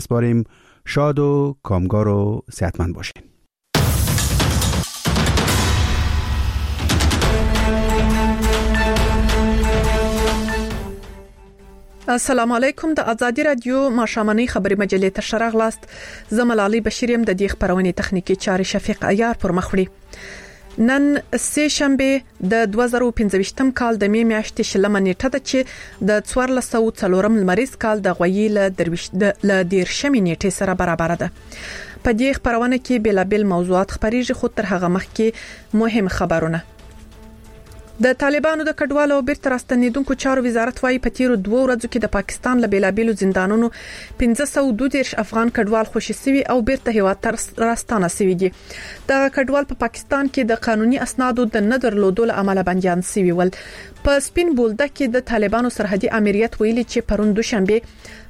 سپاریم. شاد و کامگار و صحتمند باشین. السلام علیکم. د آزادی رادیو ماشامنی خبری مجلې ته شراغلاست. زملالي بشیریم د دې خبرونه تخنیکی چاري شفیق عیار پر مخوړي. نن سه شنبه د 2015 کال د می میاشتې شلمه نیټه ده چې د 1404 لمریز کال د غوي ل دیرشمې نیټې سره برابر ده. په دې خبرونه کې بلابل موضوعات خبريږي، خو تر هغه مخکې مهم خبرونه. د طالبانو د کډوالو او بیرته راستنیدونکو چارو وزارت وايي په تیرو 2 ورځو کې د پاکستان له بلابلو زندانونو 532 افغان کډوال خوشي سوي او بیرته هیواد ته راستانه سوي دي. د کډوال په پاکستان کې د قانوني اسنادو د نه درلودو له امله بنديان سوي ول. په سپین بولده کې د طالبانو سرحدي امریت ویلي چې پرون دوشنبه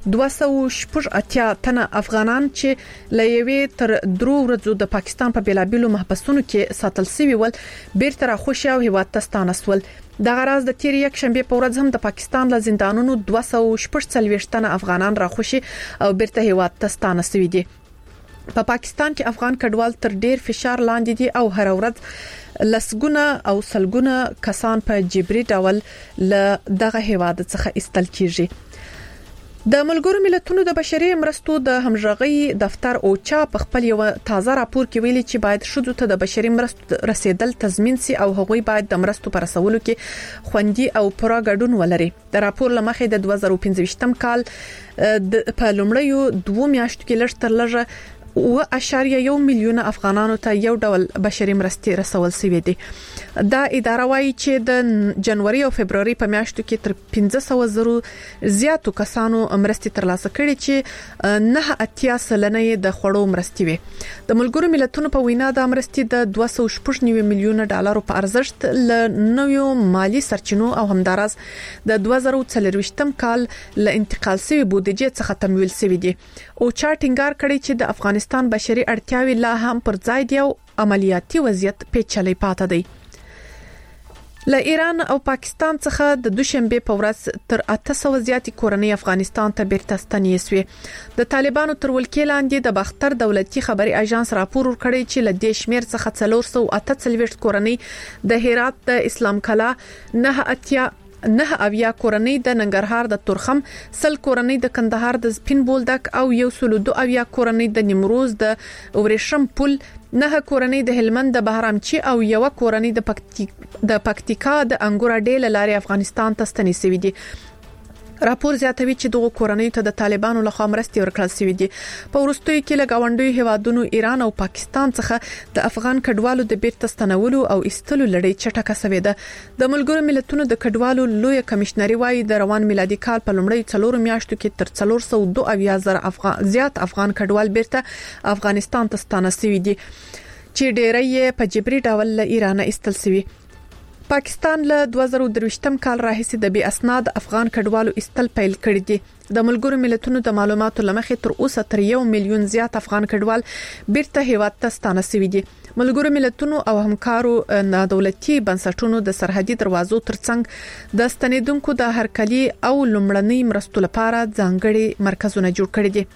280 تنه افغانان چې لېوي تر 3 ورځو د پاکستان په بلابلو محبسونو کې ساتل سوي ول بیرته راخوشي او هیواد ته ستانه سول. د غراز د تیر یک شنبه په ورځ هم د پاکستان له زندانونو 240 تنه افغانان راخوشي او بیرته هیواد ته ستانه سوي دي. په پاکستان کې افغان کډوال تر ډیر فشار لاندې دي او هر ورځ لسګونه او سلګونه کسان په جبري ډول له دغه هیواد څخه ایستل کیږي. د ملګرو ملتونو د بشري مرستو د همغږي دفتر اوچا په خپل یو تازه راپور کې ویلي چې باید شذو ته د بشري مرستو رسیدل تضمین سي او هغوی باید د مرستو پر رسولو کې خوندي او پوره ګډون ولري. د راپور لمخې د 2015 کال په لومړیو 2 میاشتو کې لږ تر لږه 1.1 میلیون افغانانو ته یو ډول بشري مرستې رسول شوې دي. دا اداره وايي چې د جنوري او فبرवरी په میاشتو کې تر 500,000 زیاتو کسانو مرستې ترلاسه کړې چې 9.8% د خوړو مرستې وي. د ملګرو ملتونو په وینا د مرستې د 290 میلیون ډالرو په ارزښت له نویو مالی سرچینو او همدارس د 2024 کال له انتقال شوی بودیجې څخه تمویل شوی دي. او چا ټینګار کړی چې د افغانستان بشري اړتیاوې لا هم پر ځای دي او عملیاتي وضعیت پیچلې پاتې دی. له ایران او پاکستان څخه د دوشنبه په ورځ تر 800 زیاتې کورنۍ افغانستان ته بیرته ستنې شوې. د طالبانو تر ولکې لاندې د باختر دولتي خبري اژانس راپور ورکړی چې له دې شمیر څخه 448 کورنۍ د هرات د اسلام کلا 9 کورنۍ د ننګرهار د تورخم، 100 کورنۍ د کندهار د سپین بولدک او 102 کورنۍ د نیمروز د ورېشم پل، 9 کورنۍ د هلمند د بهرامچی او 1 کورنۍ د پکتیکا د انګور ډېل لاري افغانستان ته ستنې شوې دي. راپور زیاتوي چې دغه کورنۍ ته د طالبانو لخوا مرستې ورکړل شوې دي. په وروستیو کې له گاونډیو هیوادونو ایران او پاکستان څخه د افغان کډوالو د بیرته ستنولو او ایستلو لړۍ چټکه شوې ده. د ملګرو ملتونو د کډوالو لوی کمشنري وايي د روان میلادي کال په لومړی 4 میاشتو کې تر 402,000 زیات افغان کډوال بیرته افغانستان ته ستانه شوي دي چې ډېری په جبري ډول له ایران ایستل شوي. پاکستان له 2023 کال راهیسې د بې اسناد افغان کډوالو ایستل پیل کړی دي. د ملګرو ملتونو د معلوماتو لمخې تر اوسه تر 1 میلیون زیات افغان کډوال بیرته هیواد ته ستانه شوي دي. ملګرو ملتونو او همکارو نادولتي بنسټونو د سرحدي دروازو ترڅنګ د ستنیدونکو د هرکلي او لومړنۍ مرستو لپاره ځانګړي مرکزونه جوړ کړي دي.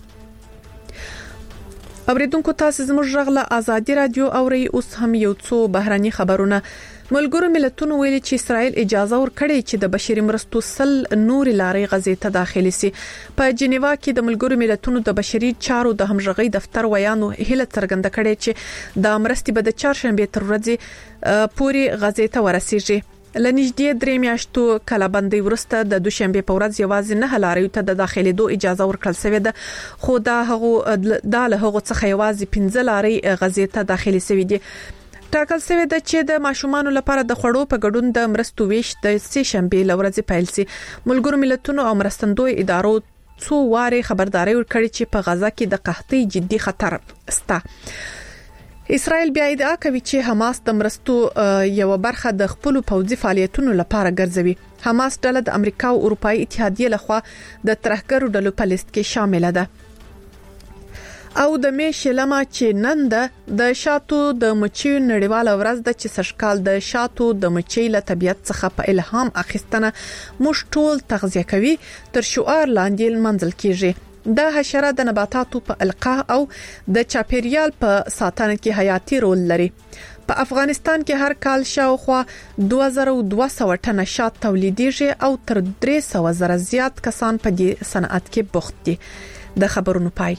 اوریدونکو تاسو زموږ غږ آزادی رادیو اوري. اوس هم یو څو بهراني خبرونه. ملګرو ملتونو ویلي چې اسرائیل اجازه ورکړي چې د بشري مرستو نور لارې غزې ته داخلي سي. په جنیوا کې د ملګرو ملتونو د بشري چارو د همغږي دفتر ویانو هله څرګنده کړي چې د مرستې به د چهارشنبه تر ورځې پوري غزې ته ورسیږي. لنیږدې 3 میاشتو کلابندۍ ورسته د دوشنبه په ورځ یوازې 9 لارې ته د داخليدو اجازه ورکړل شوې ده، خو دا له هغه څخه یوازې 15 لارې غزې ته داخلي شوې دي. ټاکل شوی ده چې د ماشومان لپاره د خوړو په ګډون د مرستو ویش د سه شنبه لورځ پیل سي. ملګرو ملتونو او مرستندوی ادارو څو واره خبرداري ورکړي چې په غزا کې د قحطۍ جدي خطر شته. اسرائیل بیا ادعا کوي چې حماس د مرستو یو برخه د خپل پوځي فعالیتونو لپاره ګرځوي. حماس ډله د امریکا او اروپאי اتحادیه لخوا د ترهګرو ډلو په لیست کې شامل ده. او د می شلمه چې نن د شاتو د مچۍ نړیواله ورځ د چې سشکال د شاتو د مچۍ له طبيعت څخه په الهام اخیستنه مش ټول تغذیه کوي تر شعار لاندې منځل کیږي. د حشره د نباتاتو په القاح او د چاپیریال په ساتنه کې حیاتي رول لري. په افغانستان کې هر کال شاوخوا 2200 ټنه شات تولیدېږي او تر 300 زره زیات کسان په دې صنعت کې بوخت دي. د خبرونو پای.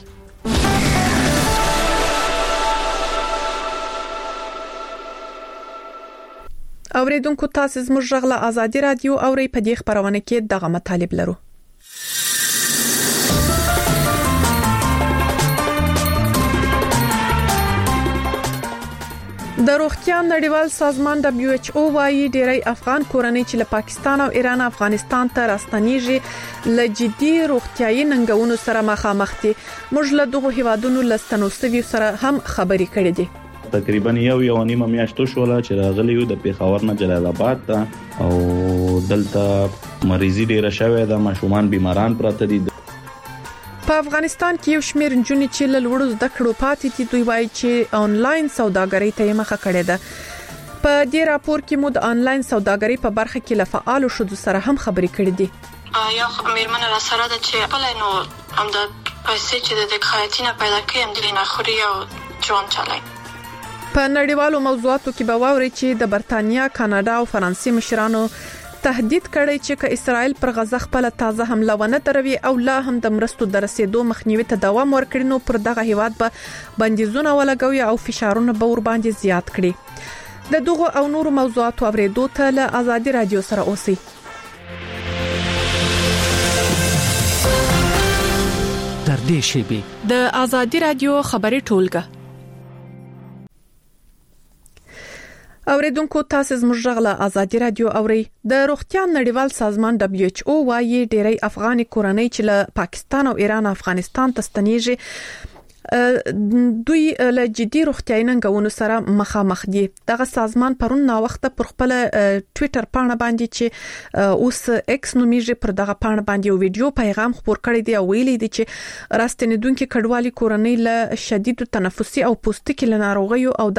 اوریدونکو تاسو زموږ غږ له آزادي رادیو اوري په دې خبرونه کې دغه مطالب لرو. د روغتیا نړیوال سازمان WHO وايي ډېری افغان کورنۍ چې له پاکستان او ایران افغانستان ته راستنیږي له جدي روغتیايي ننګونو سره مخامخ دي. موږ له دغه هیوادونو لستنوسوي سره هم خبرې کړې دي. تقریبا یو نیمه میاشت شوله چې راغلی یو د پیښور نه جلال آباد ته او دلته مریضي ډیره شوې ده، ماشومان بیماران پراته دي. په افغانستان کې یو شمېر نجونې چې له لوړو زده کړو پاتې دي دوی وایي چې آنلاین سوداګرۍ ته مخه کړې ده. په دې راپور کې مو د آنلاین سوداګرۍ په برخه کې له فعالو شذو سره هم خبرې کړې دي. یا میرمن را سره ده چې خپل نو هم د پیسې چې د خیاطینه پیدا کړي هم د نخوري او ژوند چلای. په نړیوالو موضوعاتو کې به واوري چې د برتانیا، کاناډا او فرانسې مشرانو تهدید کړی چې که اسرائیل پر غزه خپل تازه حمله ونه دروي او لا هم د مرستو د رسیدو مخنیوي ته دوام ورکړي نو پر دغه هیواد به بندیزونه ولګوي او فشارونه به ور باندې زیات کړي. د دغه او نورو موضوعاتو اوریدو ته له آزادي رادیو سره اوسئ. تر دې شیبې د آزادي رادیو خبري ټولګه. اوریدونکو تاسو زموږ غږ له آزادي رادیو اوري. د روغتیا نړیوال سازمان WHO وايي ډېری افغاني کورنۍ چې له پاکستان او ایران افغانستان ته ستنیږي دوی له جدي روغتیايي ننګونو سره مخامخ دي. دغه سازمان پرون نا وخت پر خپل ټوئیټر پاڼه باندې چې اوس ایکس نومیږي پر دغه پاڼه باندې یو ویډیو پیغام خپور کړی دی او ویلي دی چې راستنیدونکو کډوالي کورنۍ له شدید تنفسي او پوستکي له ناروغیو او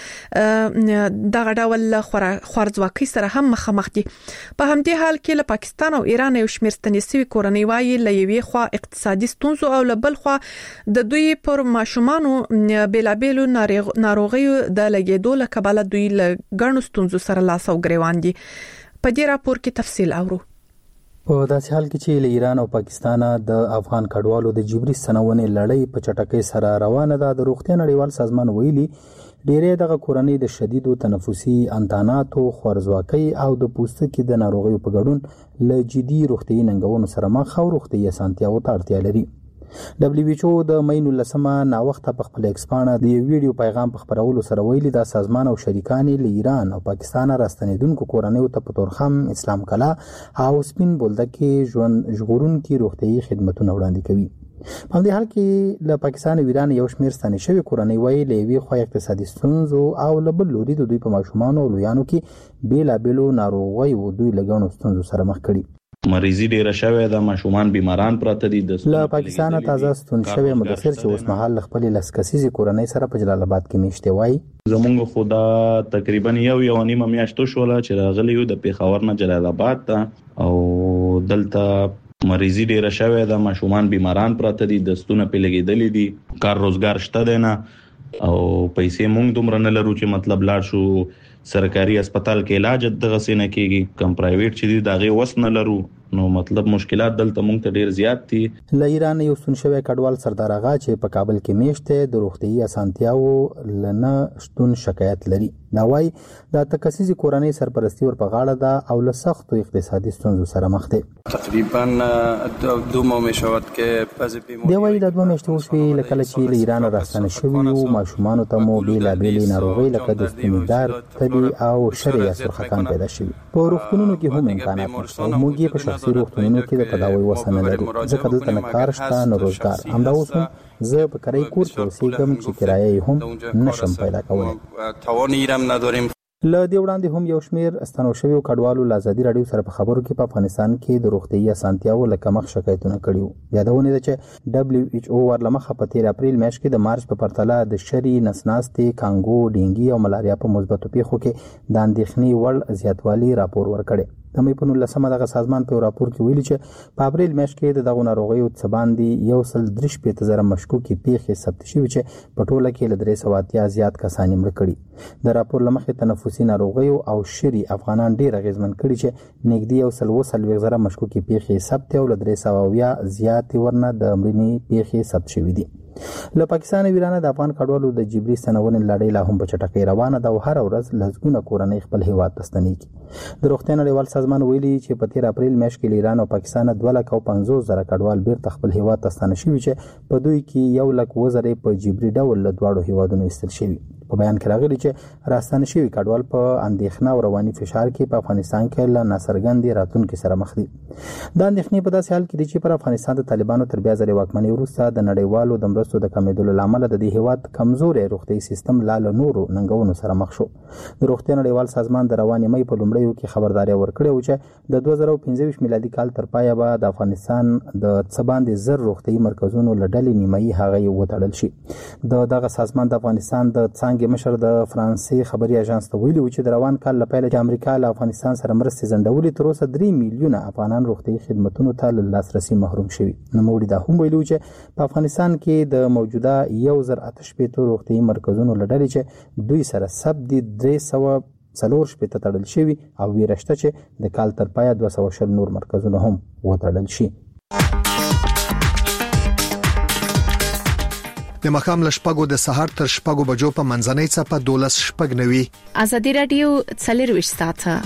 دغه ډول خوارځواکۍ سره هم مخامخ دي. په همدې حال کې له پاکستان او ایران یو شمېر ستنیسوي کورنۍ وايي له یوې خوا اقتصادي ستونزو او له بل خوا د دوی پر ماشومانو بیلابیلو ناروغیو د لګیدو له کبله دوی له ګڼو ستونزو سره لاس او ګریوان دي. په دې راپور کې تفصیل اورو. په داسې حال کې چې له ایران او پاکستان د افغان کډوالو د جبري ستنونې لړۍ په چټکۍ سره روانه ده، د روغتیا نړیوال سازمان ویلي ډېری دغه کورنۍ د شدیدو تنفسي انتاناتو، خوارځواکۍ او د پوستکي د ناروغیو په ګډون له جدي روغتیايي ننګونو سره مخ او روغتیايي اسانتیاوو ته اړتیا لري. WHO د مې 19 نا وخت په خپل ایکسپانه د ویډیو پیغام په خبرولو سره ویلي دا سازمان او شریکان له ایران او پاکستان راستنیدونکو کورنۍ ته په تورخم، اسلام کلا او سپین بولدک کې ژوند ژغورونکو روغتیايي خدماتونه وړاندې کوي. په دې حال کې له پاکستان او ایران یو شمېر ستنې شوی کورنۍ وایي له یوې خوا اقتصادي ستونزو او له بل لوري د دوی په ماشومانو او لویانو کې بیلابیلو ناروغیو دوی له ګڼو ستونزو سره مخ کړي. مریضي ډیره شوې ده، ماشومان بیماران پراته دي. له پاکستان تازه ستون شوی مدثر چې اوس مهال خپل لسکسیزي کورنۍ سره په جلال آباد کې میشته وای. زمونږ خدا تقریبا یو نیمه میاشت شوله چې راغلی یو د پیښور نه جلال آباد ته او دلته مریضي ډیره شوې ده، ماشومان بیماران پراته دي، دستونه په لګیدلې دي، کار روزګار شته دی نه او پیسې مونږ دومره نه لرو چې مطلب لاړ شو سرکاري هسپتال کې علاج دغه سینه کېږي، کم پرایویټ چې دی دغه وس نه لرو نو مطلب مشکلات دلته مونږ ته ډیر زیات دي. له ایران یو سن شوی کډوال سردار اغا چې په کابل کې میشته د روغتيي اسانتیاو لنه شتون شکایت لري. دا وايي د تکسیزي کورنۍ سرپرستی ور په غاړه ده او له سختو اقتصادي ستونزو سره مخ ده. تقریبا 2 ماه میشود که بعضی بیماری دی وايي د 2 میاشتې وشوي لکه چې له ایران راستنه شوی او ماشومان ته مو بیلابیل ناروغي لکه د ستنیدار تبي او شری سرخکان پیدا شوی. په روغتونونو کې هم امکانات نشته. موږ په شخصي روغتونونو کې د تداوی وسنه لرو ځکه دلته نه کار شته نه روزګار. همدا اوس زه په کرای کور کې اوسېږم چې کرایه هم نشم پیدا کولای. توان ایرم نداریم. له دې وړاندې هم یو شمېر استنوشوي کډوالو له آزادي رادیو سره په خبرو کې په افغانستان کې د روغتيي اسانتیاو له کمښت شکایتونه کړي. یادونه ده چې WHO ورلمخه په 13 اپریل میاشت کې د مارچ په پرتله د شری نسناستي، کانګو، ډینګي او ملاریا په مثبتو پیښو کې د اندېښنې وړ زیاتوالی راپور ورکړي. د مې په 19 دغه سازمان په راپور کې ویلي چې په اپریل میاشت کې د دغه ناروغیو څخه باندې 1.3 مشکوکې پیښې ثبت شوې چې په ټوله کې له 380 زیات کسان مړ کړي. د راپور لمخې تنفسي ناروغیو او شری افغانان ډیر اغیزمن کړي چې نږدې 1.3 مشکوکې پیښې ثبت او له 300 زیات ورنه د مړینې پیښې ثبت شوې دي. له پاکستان ویرانه د افغان کډوالو د جبري ستنونې لړۍ لا هم په چټکۍ روانه ده او هر ورځ لږونه کورنۍ خپل هیواد ته ستنېږي. د روغتیا نړیوال سازمان ویلي چې په 13 اپریل میاشت کې ایران او پاکستان 250,000 کډوال بیرته خپل هیواد ته ستانه شوي چې په دوی کې 100,000 په جبري ډول له دواړو هیوادونو ایستل شوي. په بیان کې راغلي چې راستانه شوي کډوال په اندېښنه او رواني فشار کې په افغانستان کې له ناڅرګندې راتلونکو سره مخ دي. دا اندېښنې په داسې حال کې دي چې پر افغانستان د طالبانو تر بیا ځلې واکمنۍ وروسته د نړیوالو د مرستو د کمیدلو لامل د دې هیواد کمزوري روغتي سیستم لا له نورو ننګونو سره مخ شو. د روغتیا نړیوال سازمان د رواني مې په لومړیو کې خبرداري ورکړې و چې د 2025 میلادي کال تر پایه به د افغانستان د څباندې زر روغتي مرکزونو لړلې نیمایي هغه وټړل شي. دغه سازمان د افغانستان د څنګه مشر د فرانسې خبري اژانس ته ویلي و چې د روان کال لپاره چې امریکا له افغانستان سره مرستې ځنډولې تر اوسه 3 میلیونه افغانان روغتي خدماتو ته له لاسرسي محروم شوي. نوموړي دا هم ویلي چې په افغانستان کې د موجوده 1,008 روغتي مرکزونو لړلې چې دوی سره ثبت دي 340 تړل شوي او ویرشته چې د کال تر پایه 200 نور مرکزونه هم وتړل شي. د مخام لشپګو د سحر تر شپګو بجو په منځنۍ څپه 12 شپګ نوي. ازادي رادیو 24 ساعته.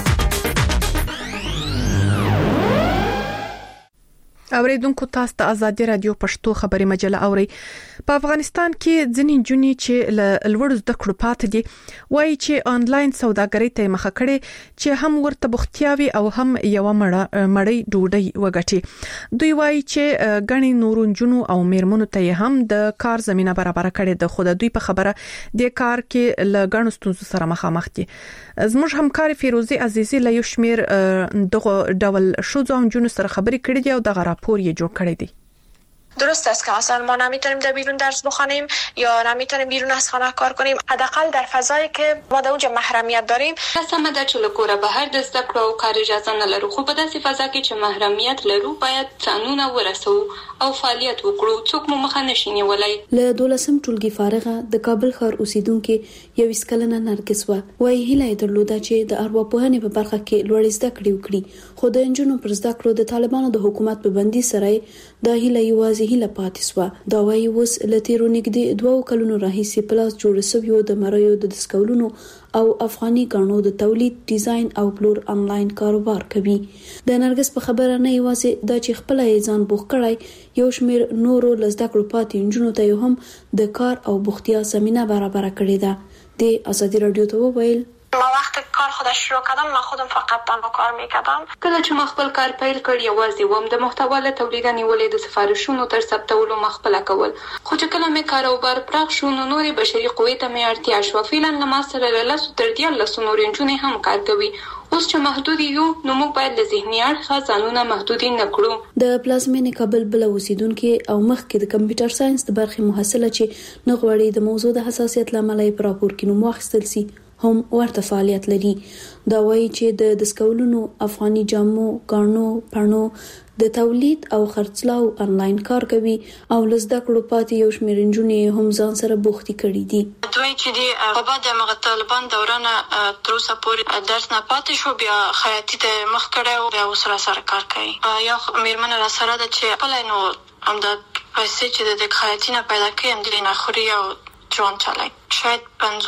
اوریدونکو تاسو ته ازادي رادیو پښتو خبري مجله اوري. په افغانستان کې ځینې جونې چې لوړ زده کړو پاتې دي وایي چې انلاین سوداګرۍ ته مخه کړي چې هم ورته بوختیاوي او هم یو مړی ډوډۍ وګټي. دوی وایي چې غني نورونجونو او میرمنو ته هم د کار زمينه برابر کړي د خود دوی په خبره د کار کې لګڼو ستونزو سره مخامخ دي. زموږ همکار فیروزي عزیزی له یو شمیر دغه ډول شوزو جنونو سره خبرې کړې دي او دغه راپور یې جوړ کړی دی. درست است که اصلا ما نمیتونیم در بیرون درس بخونیم یا نمیتونیم بیرون از خانه کار کنیم، حداقل در فضایی که ما در اونجا محرمیت داریم. قسمه ده چې له کوره بهر د زده کړو او کار اجازه نه لرو، خو په داسې فضا کې چې محرمیت لرو باید ځانونه ورسو او فعالیت وکړو، څوک مو مخه نشي نیولای. له 12 ټولګي فارغه د کابل ښار اوسیدونکو یو اسکلنه نرګس وایي هیله درلوده چې د ارواپوهنې په برخه کې لوړ زده کړې وکړي، خو د انجونو پر زده کړو د طالبانو د حکومت په بندي سره د هیله یوازې هیله پاتې سو. دا وایي اوس لتیرو نږدې 2 کلونو راهیسې پلاس جوړ شوی د مریو د دسکولونو او افغاني غاڼو د تولید، ډیزاین او پلور انلاین کاروبار کوي. د نرګس په خبره نه یوازې دا چې خپل ځان بوخ کړای، یو شمیر نورو لزده کړو پاتې انجونو ته هم د کار او بوختیا زمينه برابر کړې ده. د ازادي رادیو ته وویل ما وقتی کار خودش شروع کردم من خودم فقط تنها کار میکردم. کله چې ما خپل کار پیل کړ یوازې وم د محتوا له تولید نیولې د سفارشونو تر ثبتولو مخبل کول، خو چې کله مې کاروبار پراخ شو نو نورې بشري قوې ته مې اړتیا شو. فعلا لما سره له 10 تر 14 نورې جنې هم کار کوي. اوس چې محدود یو نو موږ باید له ذهني اړخه ځانونه محدود نه کړو. د پلازمینې کابل بل اوسیدونکو او مخکې د کمپیوټر ساينس د برخې محصله چې نغوړي د موضوع د حساسیت لامل یې پر راپور کې نوم واخیستل سي هم ورته فعالیت لري. دا وایي چې د دسکولونو، افغاني جامو، غاڼو، پړنو د تولید او خرڅلاو انلاین کار کوي او لزده کړو پاتې یو شمېر انجونې هم ځان سره بوختي کړي دي. دوی چې دی په بعد د طالبان دوران تر اوسه پورې درس نه پاتې شو، بیا خیاطي ته مخ کړه او بیا سره کار کوي. یا میرمن را سره د چې خپل نو هم د پیسې چې د خیاطي نه پیدا کوي هم د نه خوري او ژوند چلای. شاید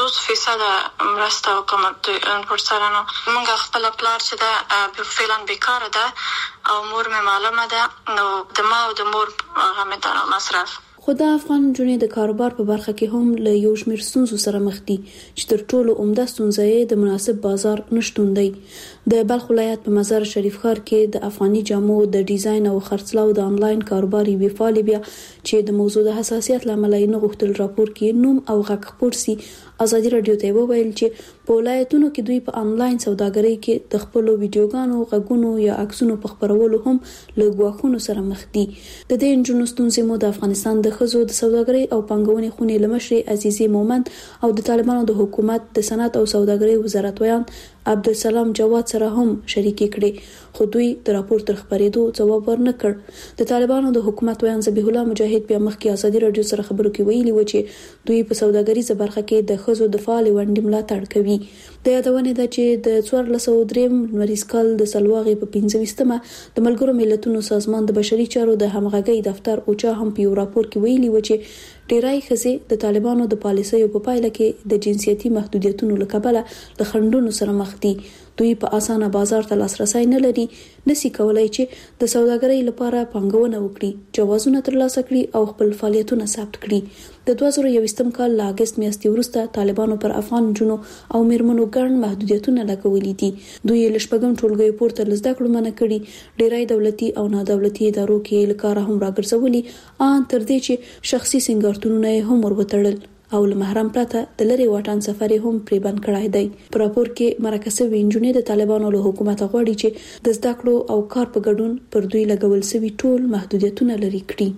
50% مرسته وکم پر سره نو موږ خپل پلار چې دا فعلا بیکار ده او مور مې معلومه ده نو د ما او د مور هغه مې مصرف. خو د افغان جنې د کاروبار په برخه کې هم له یو شمېر ستونزو سره مخ دي چې تر ټولو عمده ستونزه یې د مناسب بازار نشټون دی. د بلخ ولایت په مزار شریف ښار کې د افغاني جامو د ډیزاین او خرڅلاو د انلاین کاروبار یوې فعالې بیا چې د موضوع د حساسیت لامل یې نه غوښتل راپور کې نوم او غږ خپور سي. ازادي رادیو ته وویل چې په ولایتونو کې دوی په انلاین سوداګرۍ کې د خپل ویډیوګانو، غږونو یا عکسونو په خبرولو هم له ګواښونو سره مخ دي. د دې انجونو ستونزې مو د افغانستان د ښځو د سوداګرۍ او پانګونې خونې لمشرې عزیزي مومند او د طالبانو د حکومت د صنعت او سوداګرۍ وزارت ویان عبدالسلام جواد سره هم شریک کړي، خو دوی د راپور تر خبرېدو ځواب ورنکړ. د طالبانو د حکومت ویان ذبیح الله مجاهد بیا مخکې ازادي رادیو سره خبرو کې ویلي و چې دوی په سوداګریزه برخه کې د ښځو د فعال ونډې ملاتړ کوي. د یادونه ده چې د 1403 لمریز کال د سلواغې په 25مه د ملګرو ملتونو سازمان د بشري چارو د همغږۍ دفتر اوچا هم په یو راپور کې ویلي و چې ډیری ښځې د طالبانو د پالیسیو په پایله کې د جنسیتي محدودیتونو له کبله له خنډونو سره مخ دي. دوی په اسانه بازار ته لاسرسي نه لري، نشي کولای چې د سوداګرۍ لپاره پانګونه وکړي، جوازونه ترلاسه کړي او خپل فعالیتونه ثبت کړي. د 2021 کال له اگست میاشتې وروسته طالبانو پر افغان جنو او میرمنو ګڼ محدودیتونه لګولي دي. دوی له شپږم ټولګي پورته لزده کړو منع کړي، ډیری دولتي او نادولتي ادارو کې لکاره هم راګرځولي، ان تر دې چې شخصي سنگارتونونه هم وربتړل او له محرم پرته د لری واټن سفر هم پرې بند کړای دی. په راپور کې مرکزي وینجونې د طالبانو له حکومت غواړي چې د زده کړو او کار په ګډون پر دوی لګول شوی ټول محدودیتونه لري کړي.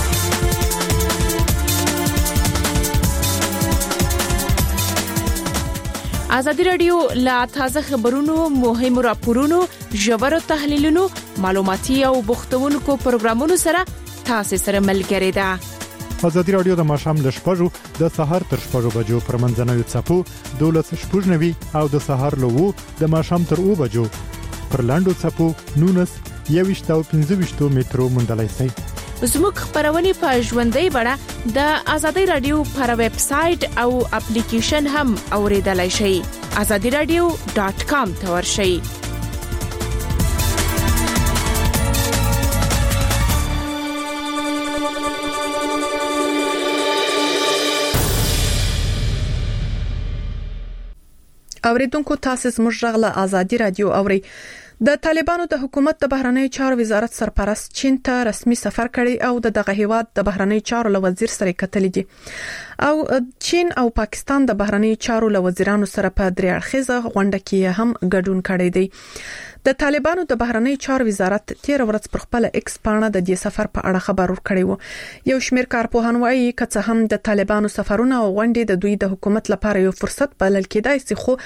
ازادي رادیو لا تازه خبرونو، مهمو راپورونو، ژورو تحلیلونو، معلوماتي او بوختونکو پروګرامونو سره تاسو سره ملګری ده. ازادي رادیو د ماښام ل 6:00 د سحر تر 6:00 بجو پر منځنوي څپو 12:90 او د سحر له 2 د ماښام تر 2 بجو پر لاندو څپو 19 او 15 مترو مندلای سي. زموږ خبرونه په ژوندۍ بڼه د ازادي رادیو پر ویب سټ او اپلیکیشن هم اوریدلای شئ. azadiradio.com ته ورشئ. اوریدونکو تاسو زموږ غږ ازادي رادیو اوري. د طالبانو د حکومت د بهرنیو چارو وزارت سرپرست چین ته رسمي سفر کړی او دغه هیواد د بهرنیو چارو له وزیر سره کتل دي او چین او پاکستان د بهرنیو چارو له وزیرانو سره په درې اړخیزه غونډه کې هم ګډون کړی دی. د طالبانو د بهرنیو چارو وزارت 13 ورځ پر خپل ایکس پاڼه د دې سفر په اړه خبر ورکړی و. یو شمېر کارپوهان وایي کڅه هم د طالبانو سفرونه او غونډې د دوی د حکومت لپاره یو فرصت بلل کېدای شي، خو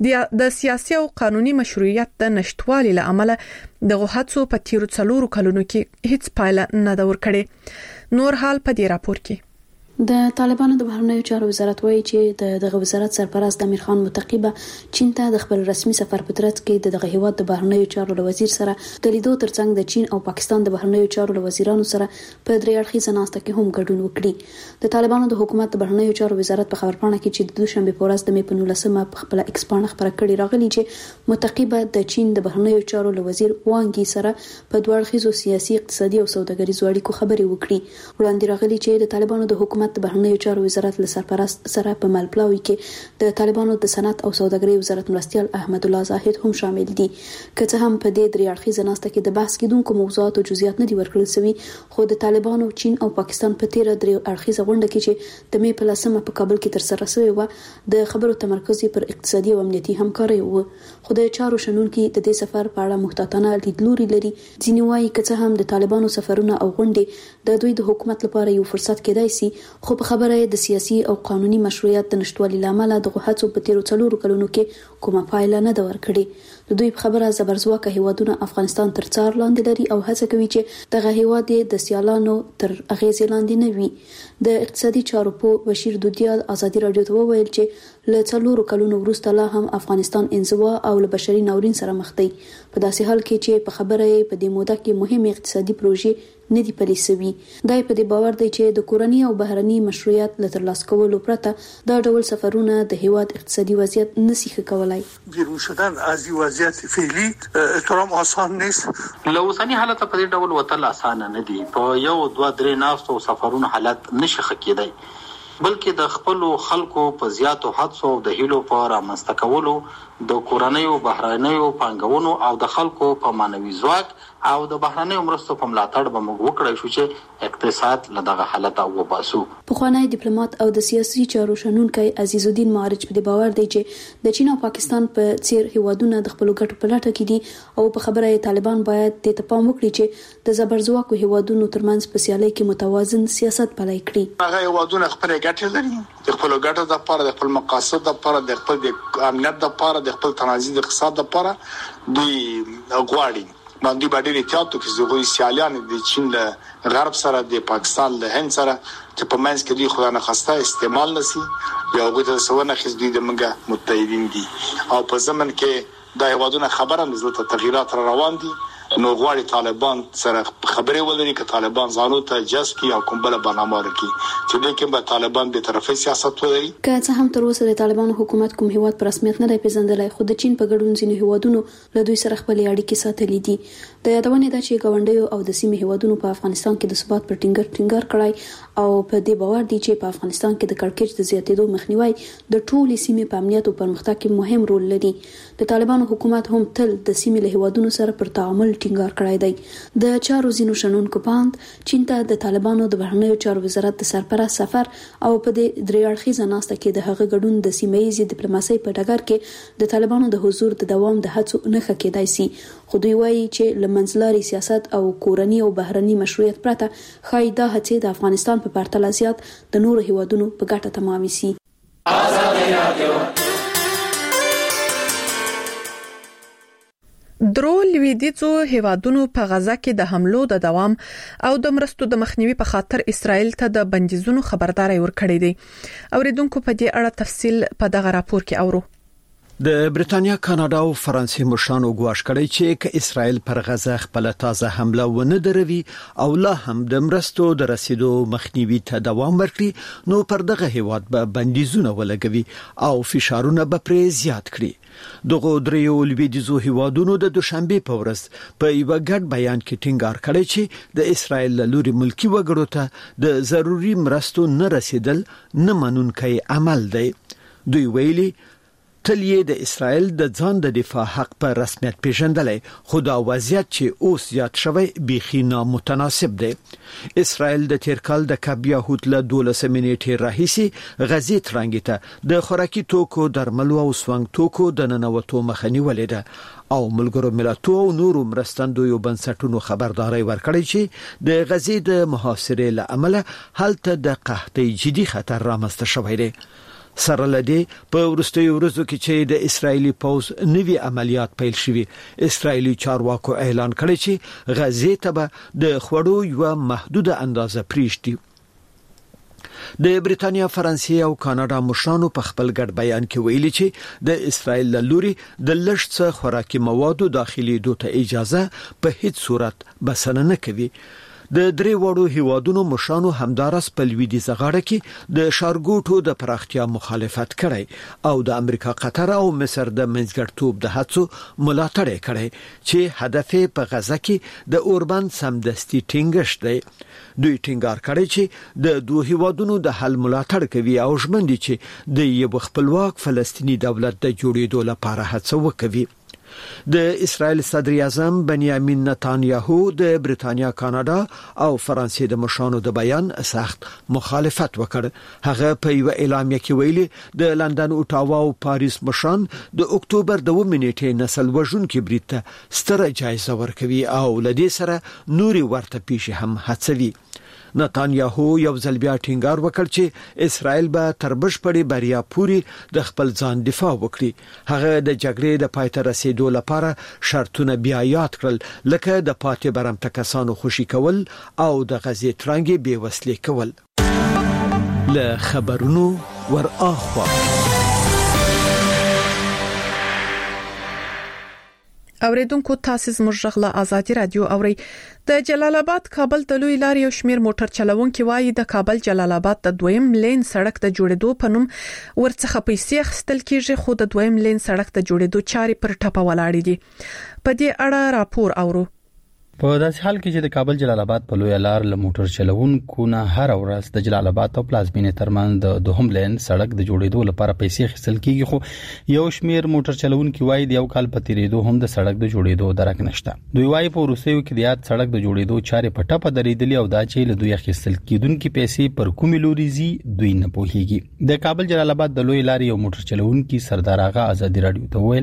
د سیاسي او قانوني مشروعیت د نشټوالي له امله دغه هڅو په تیرو 4 کلونو کې هیڅ پایله نه دا ورکړي. نور حال په دې راپور کې د طالبانو د بهرنیو چارو وزارت وایي چې دغه وزارت سرپرست امیر خان متقیبه چین ته د خپل رسمي سفر په ترڅ کې دغه هیواد د بهرنیو چارو وزیر سره د لیدو ترڅنګ د چین او پاکستان د بهرنیو چارو وزیرانو سره په درې اړخیزه ناسته کې هم ګډون وکړي. د طالبانو د حکومت د بهرنیو چارو وزارت په خبرپاڼه کې چې د دوشنبه په ورځ د می په 19مه په خپل ایکس پاڼه خبره کړې راغلي چې متقیبه د چین د بهرنیو چارو وزیر وانګي سره په دوه اړخیزو سیاسي، اقتصادي او سوداګریزو اړیکو خبرې وکړي. وړاندې راغلي چې د طالبانو د حکومت د بهرنیو چارو وزارت له سرپرست سره په ملپلاوي کې د طالبانو د صنعت او سوداګرۍ وزارت مرستیال احمد الله زاهد هم شامل دي. که څه هم په دې درې اړخیزه ناسته کې د بحث کېدونکو موضوعات او جزئیات نه دي ورکړل شوي، خو د طالبانو، چین او پاکستان په 13 درې اړخیزه غونډه کې چې د می په 10مه په کابل کې تر سره شوې و د خبرو تمرکز پر اقتصادي او امنیتي همکاري و. خو د چارو شنونکو د دې سفر په اړه محتاطانه لیدلوري لري. ځینې وایي که څه هم د طالبانو سفرونه او غونډې د دوی د حکومت لپاره یو فرصت کېدای شي، خو په خبره د سیاسي او قانوني مشروعیت د نشټوالي لامل دغه هڅو په 13 کلونو کې کومه پایله نه ده ورکړې. د دوی په خبره زبرځواکه هیوادونه افغانستان تر څار لاندې لري او هڅه کوي چې دغه هیواد د سیالانو تر اغیزې لاندې نه وي. د اقتصادي چارو په بشیر دودیال ازادي رادیو ته وویل چې له 4 کلونو وروسته لا هم افغانستان انزوا او له بشري ناورین سره مخ دی، په داسې حال کې چې په خبره په دې موده کې مهم اقتصادي پروژې نه دی پلي شوي. دای په دې باور دی چې د کورنۍ او بهرني مشروعیت له ترلاسه کولو پرته دا ډول سفرونه د هیواد اقتصادي وضعیت نشي ښه کولای. بیرون شدن از وضعیت فعلی احترام آسان نیست. له اوسنی حالت په دې ډول وتل اسانه نه دي. په یو 2-3 ناستو سفرونو حالت نشي ښه کېدای، بلکې د خپل خلکو په زیاتو حدسو او د هیلو په رامنځته کولو، د کورنیو بهرنیو پانګونو او د خلکو په مانوي ځواک او د بهرنیو مرستو په ملاتړ به موږ وکړای شو چې اقتصاد له دغه حالت وباسو. پخوانی ډیپلوماټ او د سیاسي چارو شنونکی عزیز الدین معرج په دې باور دی چې د چین او پاکستان په څیر هیوادونه د خپل ګټو په لټه کې دي او په خبره طالبان باید د تپام وکړي چې د زبرځواکو هیوادونو ترمنځ په سیالۍ کې متوازن سیاست پلی کړي. هغه هیوادونه خپل ګټه لري د خپل ګټو د لپاره د خپل مقاصد د لپاره د خپل امنیت د لپاره د خپل تنازل د اقتصاد د لپاره دوی غواړي باندې باندې احتیاط کوي چې سیالان د چین له غرب سره د پاکستان له هند سره چې په منځ کې دوی خدای نه خواسته استعمال نشي یا غوته سونه خز دوی د منګه متحدین دي او په زمن کې د هیوادونو خبره نزلت تغیرات روان دي نو غواړي طالبان سره خبرې ولري چې طالبان ځانو ته جذب کی او کومبله برنامه ورکړي چې دوی کې به طالبان به طرفي سیاست ولري که څه هم تر اوسه د طالبان حکومت کوم هیواد پر رسمیت نه دی پیژندلای خو د چین په ګډون ځینې هیوادونو له دوی سره خپل اړیکې ساتلې دي د یادونه ده چې ګاونډیو او د سیمې هیوادونو په افغانستان کې د ثبات پر ټینګار کړای او په دې باور دي چې په افغانستان کې د کړکېچ د زیاتېدو مخنیوي د ټولې سیمې په امنیت او پرمختګ کې مهم رول لري د طالبانو حکومت هم تل د سیمې له هیوادونو سره پر تعامل ټینګار کړی دی د چارو زینو شنونکو باند چین ته د طالبانو د بهرنیو چارو وزارت د سرپرست سفر او په دې درې اړخیزه ناسته کې د هغه ګډون د سیمه‌ییزې ډیپلوماسۍ په ډګر کې د طالبانو د حضور د دوام د هڅو نښه کېدای شي خو دوی وایي چې لمنځلاري سیاست او کورنی او بهرني مشروعیت پرته خای دا هڅې د افغانستان په پرتله زیات د نورو هیوادونو په ګټه تمامي شي. درو لویدیځو هیوادونو په غزا کې د حملو د دوام او د مرستو د مخنیوي په خاطر اسرائیل ته د بندیزونو خبرداري ورکړې دي اوریدونکو په دې اړه تفصیل په دغه راپور کې اورو. د بریتانیا، کاناډا او فرانسې مشرانو ګواښ کړی چې ک اسرائیل پر غزا خپل تازه حمله ونه دروي او لا هم د مرستو د رسیدو مخنیوي ته دوام ورکړي نو پر دغه هیواد به بندیزونه ولګوي او فشارونه به پرې زیات کړي. دغه دریو لویدیځو هیوادونو د دوشنبه په ورځ په یو ګډ بیان کې ټینګار کړی چې د اسرائیل له لوري ملکی وګړو ته د ضروري مرستو نه رسیدل نه منونکی عمل دی. دوی ویلي تل یې د اسرائیل د ځان د دفاع حق په رسمیت پیژندلای خو دا وضعیت چې اوس زیات شوی بیخي نامتناسب دی. اسرائیل د تیر کال د کابیا هوت له 12 منېټې راهیسي غزې ترانګې ته د خوراکي توکو، درملو او سونګ توکو د ننوتو مخه نیولې ده او ملګرو ملتونو او نورو مرستندویو بنسټونو خبرداري ورکړی چې د غزې د محاصرې له امله هلته د قحطۍ جدي خطر رامنځته شوی دی. سره لدی په ورستیو ورځو کې چې د اسرایلی پوز نوي عملیات پیل شوي اسرایلی چارواکو اعلان کړی چې غزې ته به د خوړو یو محدوده اندازه پریشتي. د بریتانیا، فرانسې او کاناډا مشرانو په خپل ګډ بیان کې ویلي چې د اسرایل له لوري د لږ خوراکي موادو داخلي دوته اجازه په هیڅ صورت بسنه نه کوي. د درې وړو هیوادونو مشرانو همدارس په لویدیځه غاړه کې د شارګوټو د پراختیا مخالفت کړی او د امریکا، قطر او مصر د منځګړتوب د هڅو ملاتړ کړی چې هدف په غزا کې د اوربان سمدستي ټینګښت دی. دوی ټینګار کړی چې د دوه هیوادونو د حل ملاتړ کوي او ژمن دي چې د یو خپلواک فلسطینی دولت د جوړېدو لپاره هڅه وکوي. د اسرائیل صدر اعظم بنیامین نتانیاهو د بریتانیا، کاناډا او فرانسې د مشرانو د بیان سخت مخالفت وکړ. هغه په یو اعلامیه کې ویلي د لندن، اوټاوا او پاریس مشران د اکتوبر 2 منېټې نسل وژونکي برید ته ستره جایزه ورکوي او لدې سره نوري ورته پیښې هم هڅوي. نتانیاهو یو ځل بیا ټینګار وکړ چې اسرائیل به تر بشپړې بریا پورې د خپل ځان دفاع وکړي. هغه د جګړې د پای ته رسیدو لپاره شرطونه بیا یاد کړل لکه د پاتې برمته کسانو خوشي کول او د غزې ترانګې بې وسلې کول. له خبرونو ور اخوا اوریدونکو تاسو زموږ غلا آزادي رادیو اوري. د جلال آباد کابل د لوی لارې یو شمیر موټر چلوونکي وایي د کابل جلال آباد د دویم لین سړک د جوړېدو په نوم ورڅخه پیسې اخیستل کیږي خو د دویم لین سړک د جوړېدو چارې پر ټپه ولاړې دي. په دې اړه راپور اورو. په داسې حال کې چې د کابل جلال آباد په لوی لار له موټر چلوونکو نه هر ورځ د جلال آباد او پلازمینې ترمنځ د دوهم لین سړک د جوړېدو لپاره پیسې اخیستل کیږي خو یو شمیر موټر چلوونکي وایي د یو کال په تیریدو هم د سړک د جوړېدو درک نشته. دوی وایي په روسیو کې د یاد سړک د جوړېدو چارې په ټپه درېدلې او دا چې له دوی اخیستل کیدونکو پیسې پر کومې لوري زی دوی نه پوهیږي. د کابل جلال آباد د لوی لارې یو موټر چلوونکي سردار آغا آزادي رادیو ته ویل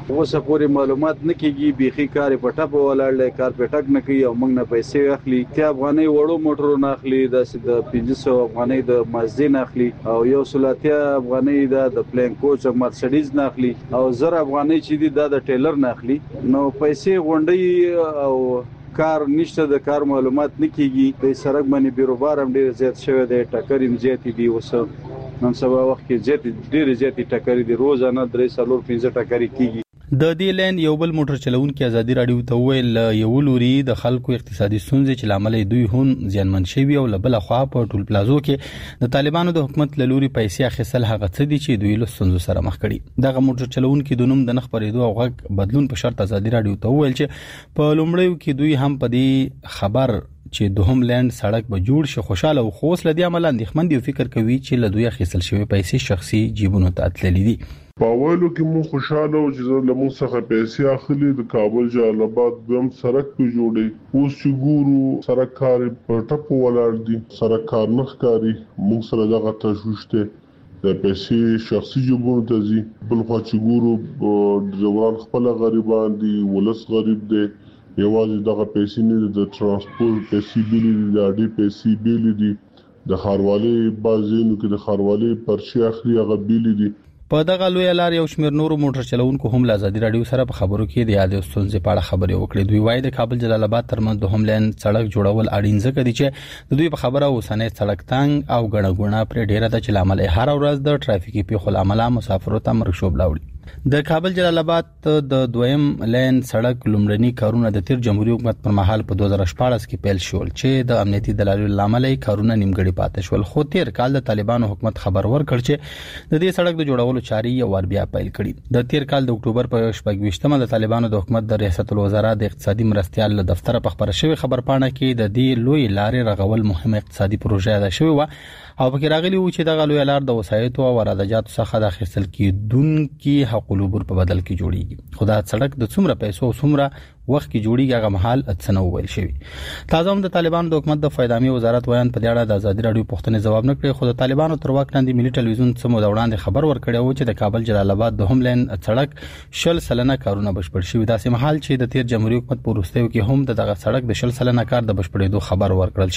اوسه پورې معلومات نه کیږي بيخي کار په ټاپ ولاړ کار په ټاک نه کوي او موږ نه پیسې اخلي ته افغاني وړو موټرو نه اخلي د 500 افغاني د مازدین اخلي او یو سلاتیا افغاني د پلین کوچ مرسيډیز نه اخلي او زر افغاني چې دي د ټیلر نه اخلي نو پیسې غونډي او کار نشته د کار معلومات نکېږي د سړک باندې بیروبار هم ډیر زیات شوی دی ټکر هم زیات دي وسه نن سبا وخت کې زیات ډیر زیات ټکر دي روزانه 3-4-5 ټکر کیږي د دې لین یو بل موټر چلونکو ازادي رادیو ته ویل یو لوري د خلکو اقتصادي ستونزې چې لامل دوی هم زیانمن شوي او لبل خوا په ټول پلازو کې د طالبانو د حکومت لوري پیسې اخیستل هغه څه دي چې دوی له ستونزو سره مخ کړي دغه موټر چلونکو د نوم د نخ پرېدو او غږ بدلون په شرط ازادي رادیو ته ویل چې په لومړیو کې دوی هم په دې خبر چې دوهم لند سړک به جوړ شي خوشاله او خوش لدی عمل اندېښمن دي فکر کوي چې له دوی اخیستل شوی پیسې شخصي جیبونو ته تللي دي پاولو کې مون خوشاله او چې له مون څخه پیسې اخلي د کابل جلال آباد بم سړک په جوړي اوس چې ګورو سړک کار په ټپو ولاړ دي سړک کار نه ښکاري مون سره دغه تشوشته د پیسې شخصي جیبونو ته ځي بل خو چې ګورو ځوان خپل غریبان دي ولس غریب دي یوازې دغه پیسې نه د ترانسپورت پیسې بیل دي د اډي پیسې بیل دي د خاروالي بازینو کې د خاروالي پرچی اخلي هغه بیل دي په دغه لوی لار یو شمېر نورو موټر چلونکو هم ازادي رادیو سره په خبرو کې د یادې ستونزې په اړه خبرې وکړې دوی وايي د کابل جلال آباد ترمنځ د هم لین سړک جوړول اړین ځکه دي چې د دوی په خبره اوسنۍ سړک تنګ او غړغړه پر ډیره د چلامل هر ورځ د ټرافیکي پیښو لامل مسافرو ته مرګ شوب لاوړي د کابل جلال آباد د دویم لین سړک لومړني کارونه د تیر جمهوریت حکومت پر مهال په 2014 کې پیل شول چې د امنیتي دلایلو لامل کارونه نیمګړي پاتې شول خو تیر کال د طالبانو حکومت خبر ورکړ چې د دې سړک د جوړولو چاري یو ور بیا پیل کړي د تیر کال د اکتوبر په 28مه د طالبانو د حکومت د ریاست الوزرا د اقتصادي مرستيال له دفتر په خبره شوی خبرپاڼه کې د دې لوی لارې رغول مهمه اقتصادي پروژه ده شوی و او پکې راغلی و چې دغه لوی لار د وسایتو او رادجاتو څخه د اخیستل کېدونکو حق العبور په بدل کې جوړیږي خو دا سړک د څومره پیسو او څومره وخت کې جوړیږي هغه محل اتسنو ویل شوی تازه هم د طالبانو د حکومت د فایدامي وزارت ویان په اړه د ازادي رادیو پوښتنې جواب نه کړی خو د طالبانو تر واک لاندې ملي ټلویزیون سمو د وړاندې خبر ورکړی و چې د کابل جلال آباد د هم لین سړک شل سلنه کارونه بشپړ شوی داسې محل چې د تیر جمهوریت حکومت په وروستیو کې هم دغه سړک د شل سلنه کار د بشپړېدو خبر ورکړل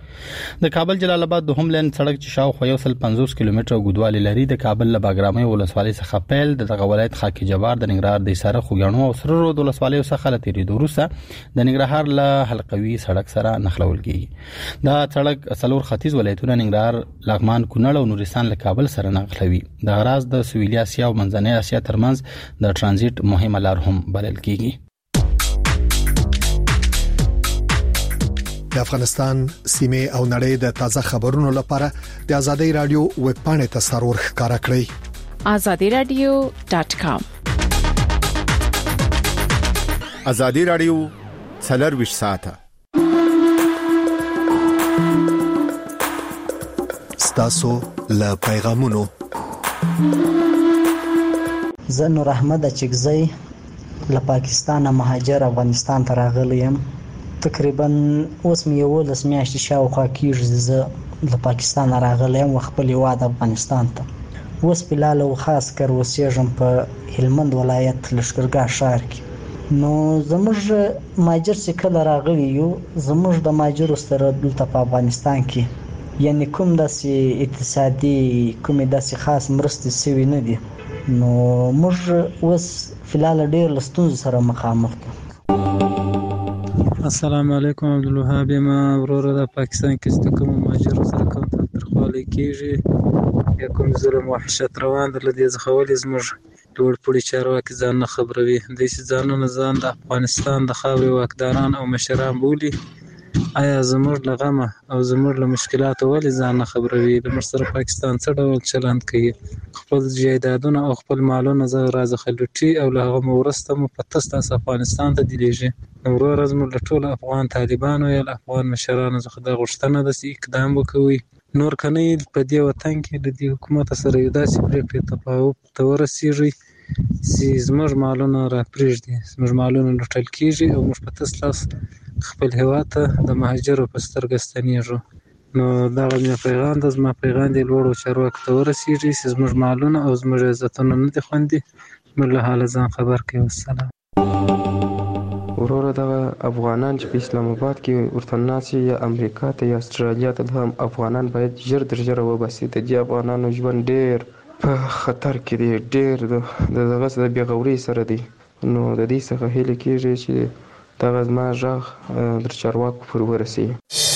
شوی د کابل جلال آباد د هم لین سړک چې شاوخوا 150 کیلومتره اوږدوالی لري د کابل له باګرامي ولسوالۍ څخه پیل دغه ولایت خاکی جبار د ننګرهار د سره خوګانو او سره رود ولسوالۍ څخه لتیری دوروسه د ننګرهار له حلقوي سړک سره نښلول کیږي دا سړک څلور ختیځ ولایتونه ننګرهار لغمان کونړ او نورستان له کابل سره نښلوي د غراز د سویلي اسیا او منځنۍ اسیا ترمنځ د ترانزیت مهمه لار هم بلل کیږي د افغانستان سیمه او نړۍ د تازه خبرونو لپاره د ازادي رادیو ویب پاڼې ته سرور ښکارا کړئ azadiradio.com ازادي رادیو څلور ساعته ستاسو له پیغامونو زه نور احمد چګزی له پاکستان مهاجر افغانستان ته راغلی یم تقریبا اوس مې یو لس میاشتې شاوخوا کېږي زه له پاکستان راغلی یم خپل هیواد افغانستان ته اوس بلال او خاص کر اوسېږم په هلمند ولایت لښکرګاه ښار کې نو زموږ ماجر چې کله راغلی یو زموږ د ماجر سره دلته په افغانستان کې یعنی کوم داسې اقتصادي کوم داسې خاص مرستې سوي نه دي نو موږ اوس فلال ډېر لستون سره مخامخ السلام علیکم عبدالوهاب یم ورور د پاکستان کې کوم ماجر سره کوم ترخوالی کیږي یا کوم ظلم وحشت روان دي لدې ځخولې زموږ ټول پوری چارواکي ځان نه خبروي د دې ځانونه ځان د افغانستان د خاورې واکداران او مشران بولي آیا زموږ لغمه او زموږ له مشکلات ولې ځان نه خبروي د مشر پاکستان څه ډول چلند کوي خپل جایدادونه او خپل مالونه راځه خلوټي او له هغه ورسته مو پتست افغانستان ته دیږي نو ورور زموږ ټول افغان طالبانو یا افغان مشرانو څخه د غوښتنه د اقدام وکوي نور کني په دې وطن کې د دې حکومت سره یو داسې پریکړې تفاوض ته ورسیږي چې زموږ مالونه راپرېږدي زموږ مالونه لوټل کیږي او موږ په تاساس خپل هیواد ته د مهاجرو په سترګه ستنیږو نو دا غوښنه پیغام د زما پیغام دی لوړو چارواکو ته ورسیږي چې زموږ مالونه او زموږ عزتونه نه دي خوندي بل حال ځان خبر کوي. والسلام. وروره دغه افغانان چې په اسلام آباد کې ورته ناسي یا امریکا ته یا استرالیا ته هم افغانان باید ژر تر ژره وباسي. د دې افغانانو ژوند ډېر په خطر کې دی، ډېر دغه د بېغورۍ سره دی. نو د دې څخه هیله کېږي چې دغه زما غږ در چارواکو پورې ورسیږي.